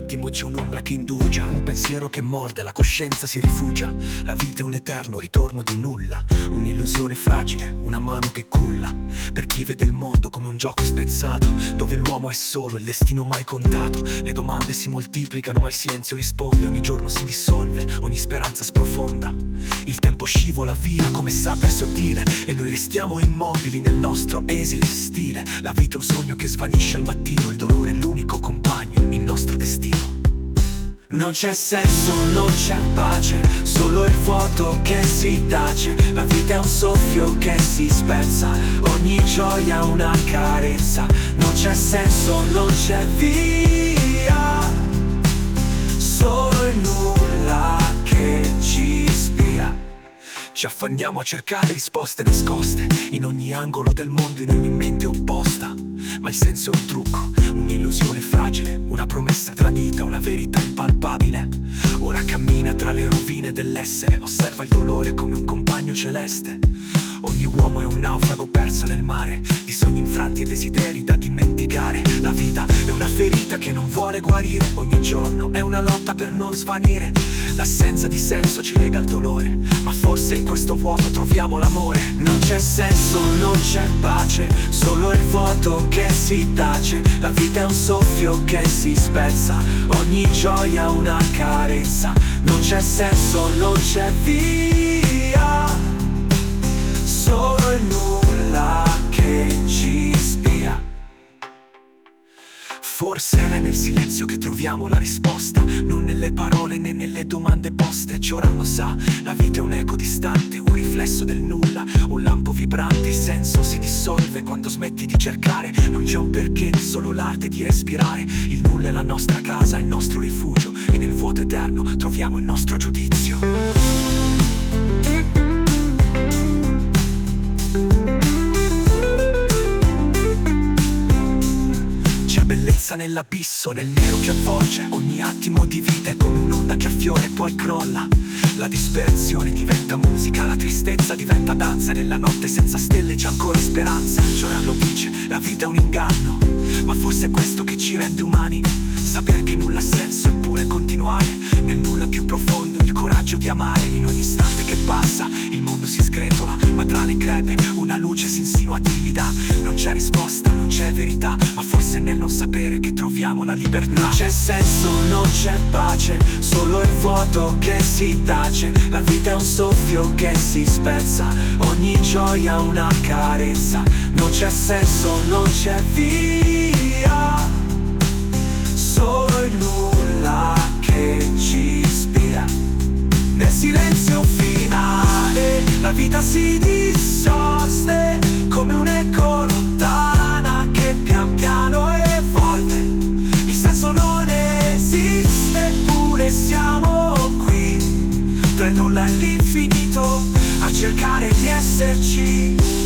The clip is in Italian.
attimo c'è un'ombra che indugia, un pensiero che morde, la coscienza si rifugia. La vita è un eterno ritorno di nulla, un'illusione fragile, una mano che culla. Per chi vede il mondo come un gioco spezzato, dove l'uomo è solo, il destino mai contato. Le domande si moltiplicano ma il silenzio risponde, ogni giorno si dissolve, ogni speranza sprofonda. Il tempo scivola via come sabbia sottile e noi restiamo immobili nel nostro esile stile. La vita è un sogno che svanisce al mattino, il dolore è l'unico compagno, il nostro destino. Non c'è senso, non c'è pace, solo il vuoto che si tace. La vita è un soffio che si spezza, ogni gioia è una carezza. Non c'è senso, non c'è via, solo il nulla che ci spia. Ci affanniamo a cercare risposte nascoste in ogni angolo del mondo, in ogni mente opposta. Ma il senso è un trucco, un'illusione fragile, una promessa tradita, una verità impalpabile. Ora cammina tra le rovine dell'essere, osserva il dolore come un compagno celeste. Ogni uomo è un naufrago perso nel mare, di sogni infranti e desideri da dimenticare. La vita è una ferita che non vuole guarire, ogni giorno è una lotta per non svanire. L'assenza di senso ci lega al dolore, ma forse in questo vuoto troviamo l'amore. Non c'è senso, non c'è pace, solo il vuoto che si tace. La vita è un soffio che si spezza, ogni gioia una carezza. Non c'è senso, non c'è via, solo il nulla che ci spia. Forse è nel silenzio che troviamo la risposta, non nelle parole né nelle domande poste. Giorano sa, la vita è un eco distante, un riflesso del nulla, un lampo vibrante. Il senso si dissolve quando smetti di cercare, non c'è un perché, solo l'arte di respirare. Il nulla è la nostra casa, il nostro rifugio, e nel vuoto eterno troviamo il nostro giudizio. Bellezza nell'abisso, nel nero che avvolge. Ogni attimo di vita è come un'onda che affiora e poi crolla. La disperazione diventa musica, la tristezza diventa danza. Nella notte senza stelle c'è ancora speranza. Il giorno dice, la vita è un inganno, ma forse è questo che ci rende umani. Sapere che nulla ha senso eppure continuare. Nel nulla più profondo il coraggio di amare. In ogni istante che passa il mondo si sgretola, ma tra le crepe una luce si insinua timida. Non c'è risposta, non c'è verità, ma forse nel non sapere che troviamo la libertà. Non c'è senso, non c'è pace, solo il vuoto che si tace. La vita è un soffio che si spezza, ogni gioia una carezza. Non c'è senso, non c'è via, solo il nulla che ci spia. Nel silenzio finale la vita si dissoste come un eco lontana che pian piano evolve. Il senso non esiste, eppure siamo qui tra il nulla e l'infinito a cercare di esserci.